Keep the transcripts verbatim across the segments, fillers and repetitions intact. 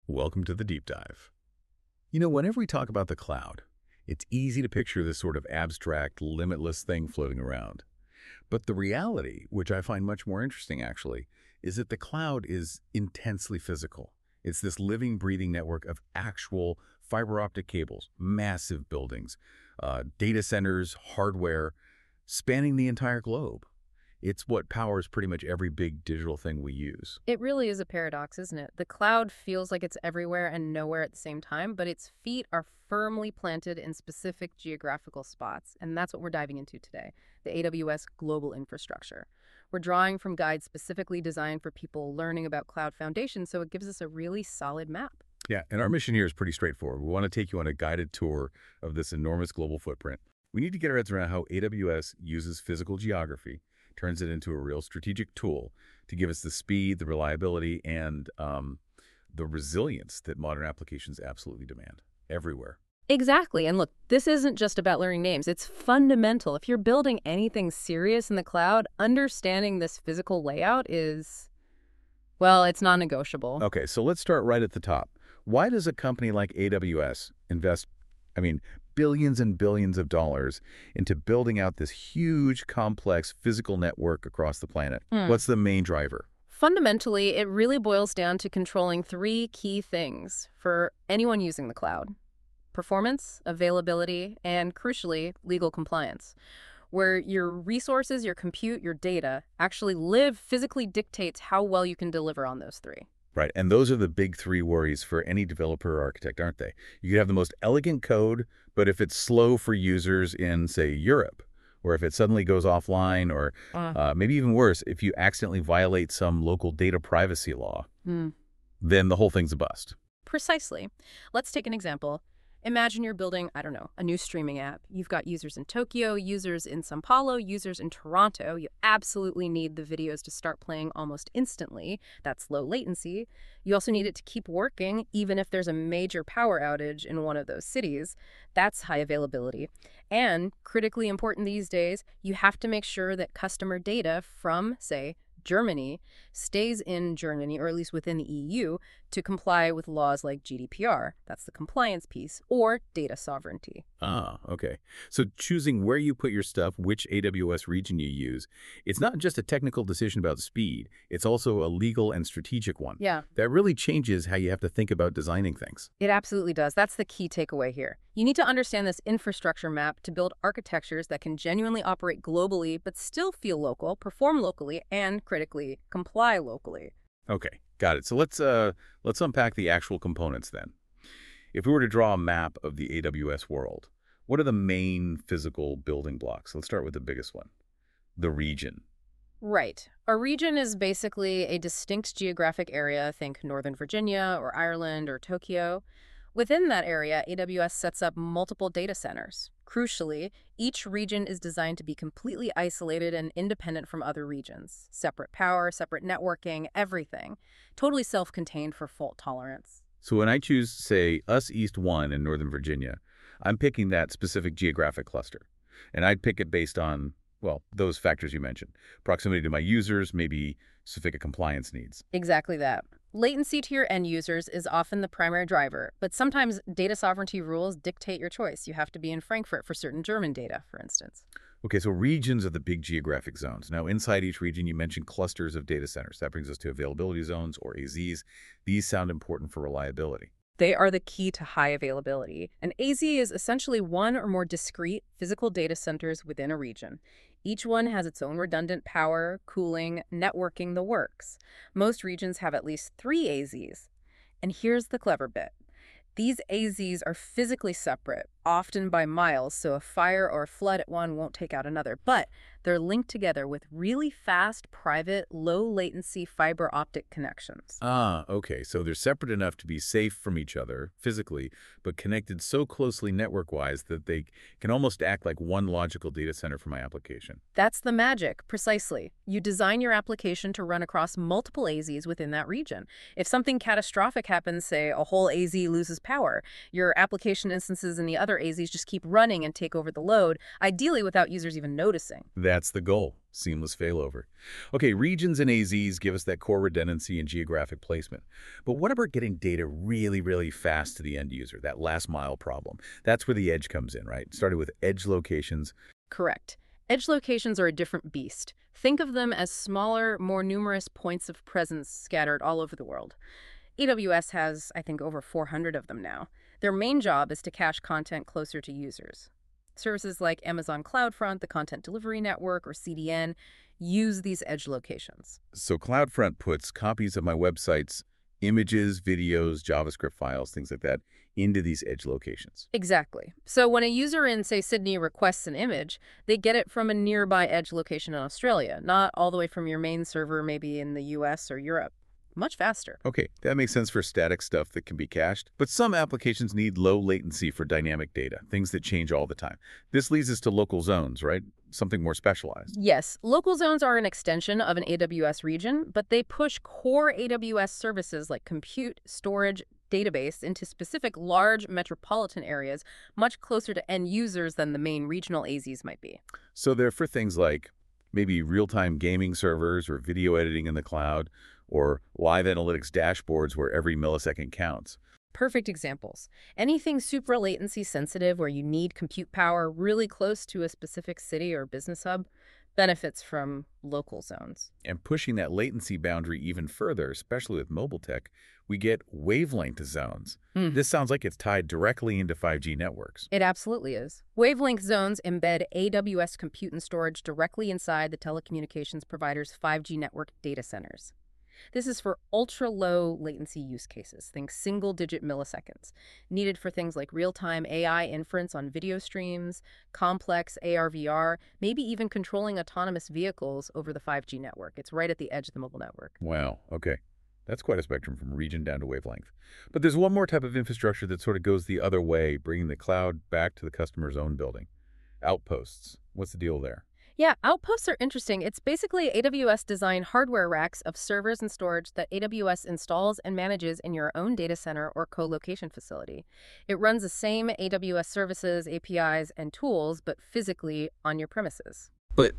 Welcome to the deep dive. You know, whenever we talk about the cloud, it's easy to picture this sort of abstract, limitless thing floating around. But the reality, which I find much more interesting actually, is that the cloud is intensely physical. It's this living, breathing network of actual fiber optic cables, massive buildings, uh, data centers, hardware, spanning the entire globe. It's what powers pretty much every big digital thing we use. It really is a paradox, isn't it? The cloud feels like it's everywhere and nowhere at the same time, but its feet are firmly planted in specific geographical spots, and that's what we're diving into today, the A W S global infrastructure. We're drawing from guides specifically designed for people learning about cloud foundations, so it gives us a really solid map. Yeah, and our mission here is pretty straightforward. We want to take you on a guided tour of this enormous global footprint. We need to get our heads around how A W S uses physical geography, turns it into a real strategic tool to give us the speed, the reliability, and um, the resilience that modern applications absolutely demand everywhere. Exactly. And look, this isn't just about learning names. It's fundamental. If you're building anything serious in the cloud, understanding this physical layout is, well, it's non-negotiable. Okay, so let's start right at the top. Why does a company like A W S invest, I mean, billions and billions of dollars into building out this huge, complex physical network across the planet? Hmm. What's the main driver? Fundamentally, it really boils down to controlling three key things for anyone using the cloud: performance, availability, and crucially, legal compliance. Where your resources, your compute, your data actually live physically dictates how well you can deliver on those three. Right, and those are the big three worries for any developer or architect, aren't they? You could have the most elegant code, but if it's slow for users in, say, Europe, or if it suddenly goes offline, or Uh, uh, maybe even worse, if you accidentally violate some local data privacy law, hmm. then the whole thing's a bust. Precisely. Let's take an example. Imagine you're building, I don't know, a new streaming app. You've got users in Tokyo, users in São Paulo, users in Toronto. You absolutely need the videos to start playing almost instantly. That's low latency. You also need it to keep working, even if there's a major power outage in one of those cities. That's high availability. And critically important these days, you have to make sure that customer data from, say, Germany stays in Germany, or at least within the E U, to comply with laws like G D P R. That's the compliance piece, or data sovereignty. Ah, okay. So choosing where you put your stuff, which A W S region you use, it's not just a technical decision about speed, it's also a legal and strategic one. Yeah, That really changes how you have to think about designing things. it absolutely does. That's the key takeaway here. You need to understand this infrastructure map to build architectures that can genuinely operate globally, but still feel local, perform locally, and critically comply locally. Okay, got it. So let's uh let's unpack the actual components then. If we were to draw a map of the A W S world, what are the main physical building blocks? Let's start with the biggest one, the region. Right. A region is basically a distinct geographic area, think Northern Virginia or Ireland or Tokyo. Within that area, A W S sets up multiple data centers. Crucially, each region is designed to be completely isolated and independent from other regions. Separate power, separate networking, everything. Totally self-contained for fault tolerance. So when I choose, say, US East one in Northern Virginia, I'm picking that specific geographic cluster. And I'd pick it based on, well, those factors you mentioned. Proximity to my users, maybe specific compliance needs. Exactly that. Latency to your end users is often the primary driver, but sometimes data sovereignty rules dictate your choice. You have to be in Frankfurt for certain German data, for instance. Okay, so regions are the big geographic zones. Now, inside each region, you mentioned clusters of data centers. That brings us to availability zones, or A Zs. These sound important for reliability. They are the key to high availability. An A Z is essentially one or more discrete physical data centers within a region. Each one has its own redundant power, cooling, networking, the works. Most regions have at least three A Zs. And here's the clever bit. These A Zs are physically separate, often by miles, so a fire or a flood at one won't take out another. But they're linked together with really fast, private, low-latency fiber optic connections. Ah, okay. So they're separate enough to be safe from each other physically, but connected so closely network-wise that they can almost act like one logical data center for my application. That's the magic, precisely. You design your application to run across multiple A Zs within that region. If something catastrophic happens, say a whole A Z loses power, your application instances in the other other A Zs just keep running and take over the load, ideally without users even noticing. That's the goal, seamless failover. Okay, regions and A Zs give us that core redundancy and geographic placement. But what about getting data really, really fast to the end user, that last mile problem? That's where the edge comes in, right? Started with edge locations. Correct. Edge locations are a different beast. Think of them as smaller, more numerous points of presence scattered all over the world. A W S has, I think, over four hundred of them now. Their main job is to cache content closer to users. Services like Amazon CloudFront, the Content Delivery Network, or C D N use these edge locations. So CloudFront puts copies of my websites, images, videos, JavaScript files, things like that, into these edge locations. Exactly. So when a user in, say, Sydney requests an image, they get it from a nearby edge location in Australia, not all the way from your main server, maybe in the U S or Europe. Much faster. Okay, that makes sense for static stuff that can be cached, but some applications need low latency for dynamic data, things that change all the time. This leads us to local zones, right? Something more specialized. Yes, local zones are an extension of an A W S region, but they push core A W S services like compute, storage, database into specific large metropolitan areas much closer to end users than the main regional A Zs might be. So they're for things like maybe real-time gaming servers or video editing in the cloud, or live analytics dashboards where every millisecond counts. Perfect examples. Anything super latency sensitive where you need compute power really close to a specific city or business hub benefits from local zones. And pushing that latency boundary even further, especially with mobile tech, we get wavelength zones. Mm. This sounds like it's tied directly into five G networks. It absolutely is. Wavelength zones embed A W S compute and storage directly inside the telecommunications provider's five G network data centers. This is for ultra-low latency use cases, think single-digit milliseconds, needed for things like real-time A I inference on video streams, complex A R V R, maybe even controlling autonomous vehicles over the five G network. It's right at the edge of the mobile network. Wow, okay. That's quite a spectrum from region down to wavelength. But there's one more type of infrastructure that sort of goes the other way, bringing the cloud back to the customer's own building. Outposts. What's the deal there? Yeah, outposts are interesting. It's basically A W S-designed hardware racks of servers and storage that A W S installs and manages in your own data center or co-location facility. It runs the same A W S services, A P Is, and tools, but physically on your premises. But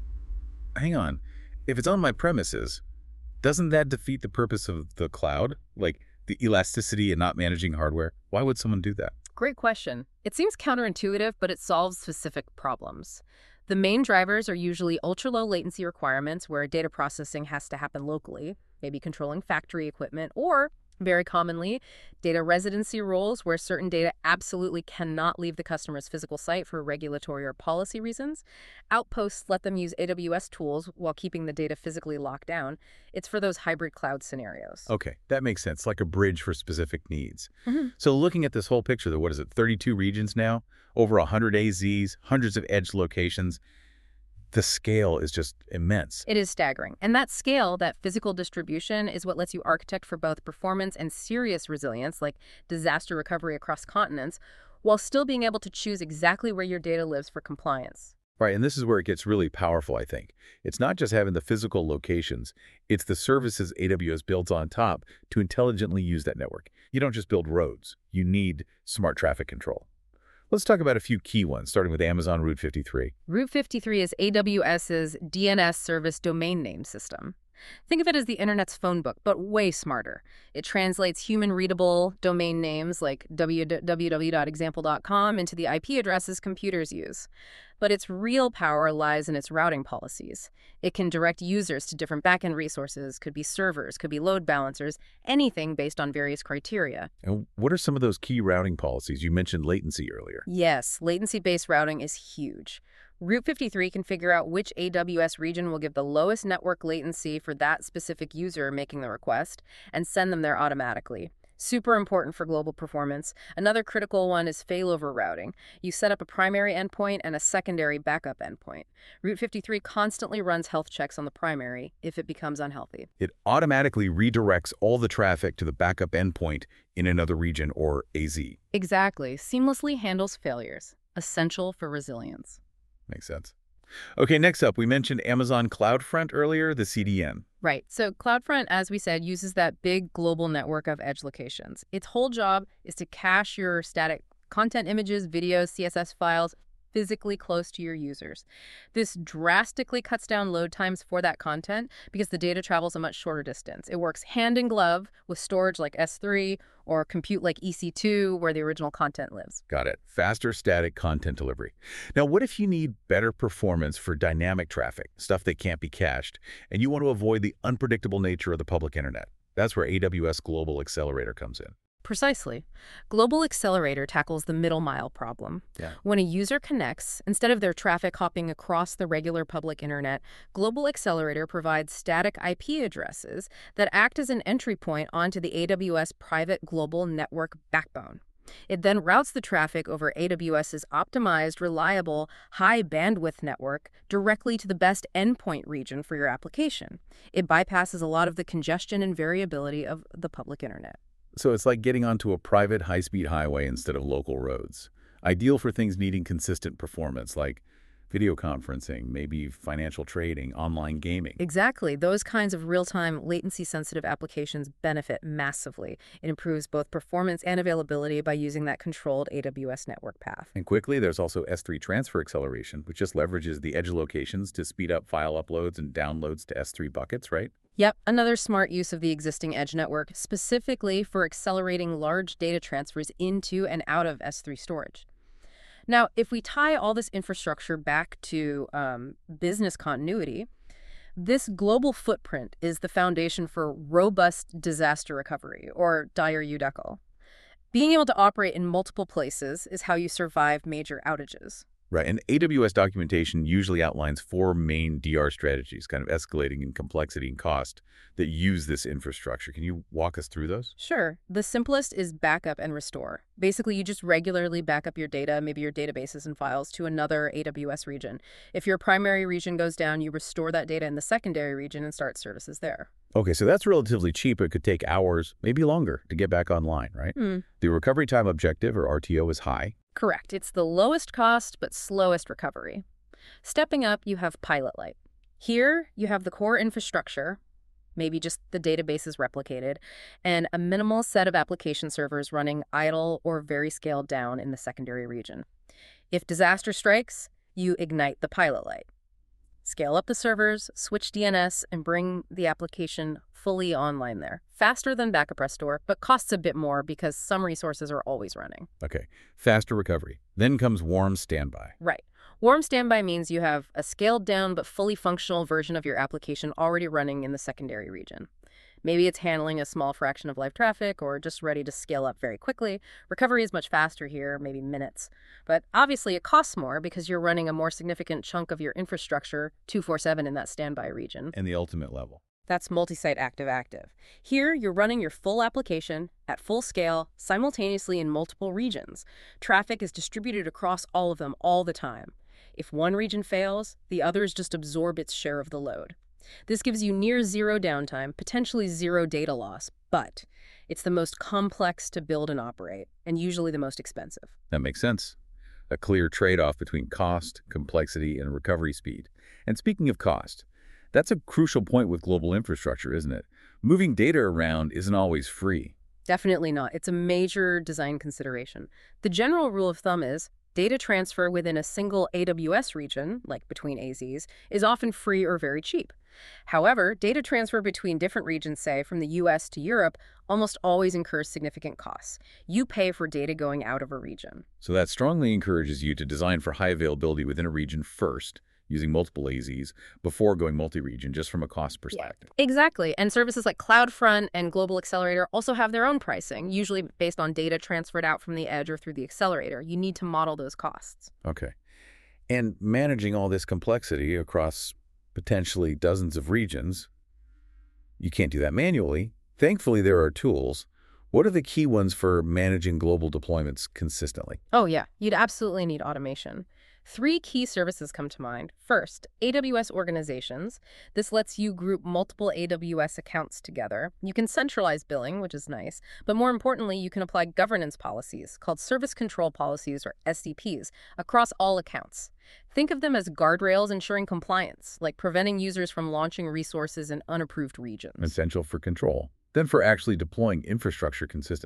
hang on. If it's on my premises, doesn't that defeat the purpose of the cloud? Like the elasticity and not managing hardware? Why would someone do that? Great question. It seems counterintuitive, but it solves specific problems. The main drivers are usually ultra-low latency requirements where data processing has to happen locally, maybe controlling factory equipment, or, very commonly, data residency rules where certain data absolutely cannot leave the customer's physical site for regulatory or policy reasons. Outposts let them use A W S tools while keeping the data physically locked down. It's for those hybrid cloud scenarios. Okay, that makes sense, like a bridge for specific needs. Mm-hmm. So looking at this whole picture, what is it, thirty-two regions now, over one hundred A Zs, hundreds of edge locations, the scale is just immense. It is staggering. And that scale, that physical distribution, is what lets you architect for both performance and serious resilience, like disaster recovery across continents, while still being able to choose exactly where your data lives for compliance. Right, and this is where it gets really powerful, I think. It's not just having the physical locations, it's the services A W S builds on top to intelligently use that network. You don't just build roads, you need smart traffic control. Let's talk about a few key ones, starting with Amazon Route fifty-three. Route fifty-three is AWS's D N S service domain name system. Think of it as the internet's phone book, but way smarter. It translates human-readable domain names like w w w dot example dot com into the I P addresses computers use. But its real power lies in its routing policies. It can direct users to different backend resources, could be servers, could be load balancers, anything based on various criteria. And what are some of those key routing policies? You mentioned latency earlier. Yes, latency-based routing is huge. Route fifty-three can figure out which A W S region will give the lowest network latency for that specific user making the request and send them there automatically. Super important for global performance. Another critical one is failover routing. You set up a primary endpoint and a secondary backup endpoint. Route fifty-three constantly runs health checks on the primary if it becomes unhealthy. It automatically redirects all the traffic to the backup endpoint in another region or A Z. Exactly. Seamlessly handles failures. Essential for resilience. Makes sense. Okay, next up, we mentioned Amazon CloudFront earlier, the C D N. Right. So CloudFront, as we said, uses that big global network of edge locations. Its whole job is to cache your static content, images, videos, C S S files, physically close to your users. This drastically cuts down load times for that content because the data travels a much shorter distance. It works hand in glove with storage like S three or compute like E C two, where the original content lives. Got it. Faster static content delivery. Now, what if you need better performance for dynamic traffic, stuff that can't be cached, and you want to avoid the unpredictable nature of the public internet? That's where A W S Global Accelerator comes in. Precisely. Global Accelerator tackles the middle mile problem. Yeah. When a user connects, instead of their traffic hopping across the regular public internet, Global Accelerator provides static I P addresses that act as an entry point onto the A W S private global network backbone. It then routes the traffic over AWS's optimized, reliable, high bandwidth network directly to the best endpoint region for your application. It bypasses a lot of the congestion and variability of the public internet. So it's like getting onto a private high-speed highway instead of local roads. Ideal for things needing consistent performance, like video conferencing, maybe financial trading, online gaming. Exactly. Those kinds of real-time, latency-sensitive applications benefit massively. It improves both performance and availability by using that controlled A W S network path. And quickly, there's also S three transfer acceleration, which just leverages the edge locations to speed up file uploads and downloads to S three buckets, right? Yep, another smart use of the existing edge network, specifically for accelerating large data transfers into and out of S three storage. Now, if we tie all this infrastructure back to um, business continuity, this global footprint is the foundation for robust disaster recovery, or dire U D E C L. Being able to operate in multiple places is how you survive major outages. Right, and A W S documentation usually outlines four main D R strategies, kind of escalating in complexity and cost, that use this infrastructure. Can you walk us through those? Sure. The simplest is backup and restore. Basically, you just regularly back up your data, maybe your databases and files, to another A W S region. If your primary region goes down, you restore that data in the secondary region and start services there. Okay, so that's relatively cheap. It could take hours, maybe longer, to get back online, right? Hmm. The recovery time objective, or R T O, is high. Correct. It's the lowest cost but slowest recovery. Stepping up, you have Pilot Light. Here, you have the core infrastructure, maybe just the databases replicated, and a minimal set of application servers running idle or very scaled down in the secondary region. If disaster strikes, you ignite the Pilot Light. Scale up the servers, switch D N S, and bring the application fully online there. Faster than backup restore, but costs a bit more because some resources are always running. Okay, faster recovery. Then comes warm standby. Right. Warm standby means you have a scaled down but fully functional version of your application already running in the secondary region. Maybe it's handling a small fraction of live traffic or just ready to scale up very quickly. Recovery is much faster here, maybe minutes. But obviously it costs more because you're running a more significant chunk of your infrastructure two forty-seven in that standby region. And the ultimate level. That's multi-site active-active. Here, you're running your full application at full scale, simultaneously in multiple regions. Traffic is distributed across all of them all the time. If one region fails, the others just absorb its share of the load. This gives you near zero downtime, potentially zero data loss, but it's the most complex to build and operate, and usually the most expensive. That makes sense. A clear trade-off between cost, complexity, and recovery speed. And speaking of cost, that's a crucial point with global infrastructure, isn't it? Moving data around isn't always free. Definitely not. It's a major design consideration. The general rule of thumb is data transfer within a single A W S region, like between A Zs, is often free or very cheap. However, data transfer between different regions, say from the U S to Europe, almost always incurs significant costs. You pay for data going out of a region. So that strongly encourages you to design for high availability within a region first, using multiple A Zs, before going multi-region, just from a cost perspective. Yeah, exactly. And services like CloudFront and Global Accelerator also have their own pricing, usually based on data transferred out from the edge or through the accelerator. You need to model those costs. Okay. And managing all this complexity across potentially dozens of regions, you can't do that manually. Thankfully, there are tools. What are the key ones for managing global deployments consistently? Oh, yeah. You'd absolutely need automation. Three key services come to mind. First, A W S organizations. This lets you group multiple A W S accounts together. You can centralize billing, which is nice, but more importantly, you can apply governance policies, called service control policies, or S C Ps, across all accounts. Think of them as guardrails ensuring compliance, like preventing users from launching resources in unapproved regions. Essential for control. Then for actually deploying infrastructure consistently.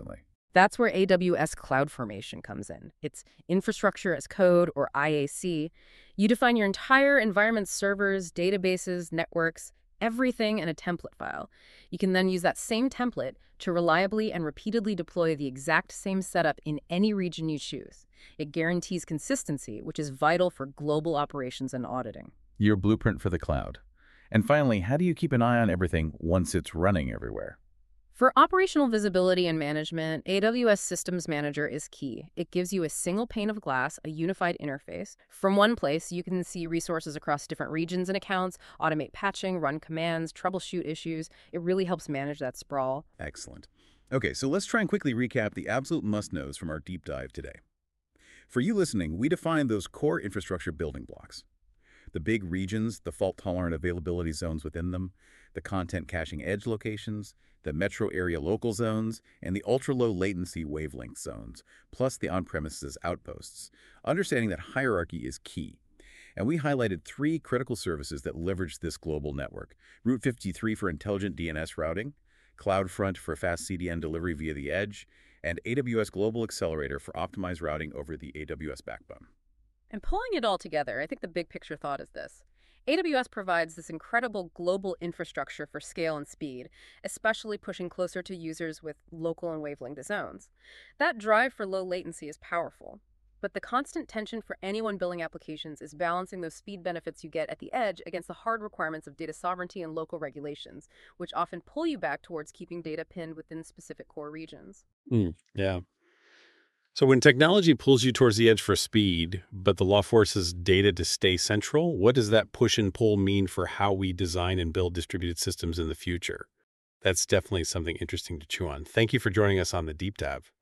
That's where A W S CloudFormation comes in. It's infrastructure as code, or I A C. You define your entire environment's servers, databases, networks, everything in a template file. You can then use that same template to reliably and repeatedly deploy the exact same setup in any region you choose. It guarantees consistency, which is vital for global operations and auditing. Your blueprint for the cloud. And finally, how do you keep an eye on everything once it's running everywhere? For operational visibility and management, A W S Systems Manager is key. It gives you a single pane of glass, a unified interface. From one place, you can see resources across different regions and accounts, automate patching, run commands, troubleshoot issues. It really helps manage that sprawl. Excellent. Okay, so let's try and quickly recap the absolute must-knows from our deep dive today. For you listening, we defined those core infrastructure building blocks. The big regions, the fault-tolerant availability zones within them, the content caching edge locations, the metro area local zones, and the ultra-low latency wavelength zones, plus the on-premises outposts. Understanding that hierarchy is key. And we highlighted three critical services that leverage this global network. Route fifty-three for intelligent D N S routing, CloudFront for fast C D N delivery via the edge, and A W S Global Accelerator for optimized routing over the A W S backbone. And pulling it all together, I think the big picture thought is this. A W S provides this incredible global infrastructure for scale and speed, especially pushing closer to users with local and wavelength zones. That drive for low latency is powerful, but the constant tension for anyone building applications is balancing those speed benefits you get at the edge against the hard requirements of data sovereignty and local regulations, which often pull you back towards keeping data pinned within specific core regions. Mm, yeah. So when technology pulls you towards the edge for speed, but the law forces data to stay central, what does that push and pull mean for how we design and build distributed systems in the future? That's definitely something interesting to chew on. Thank you for joining us on the Deep Dive.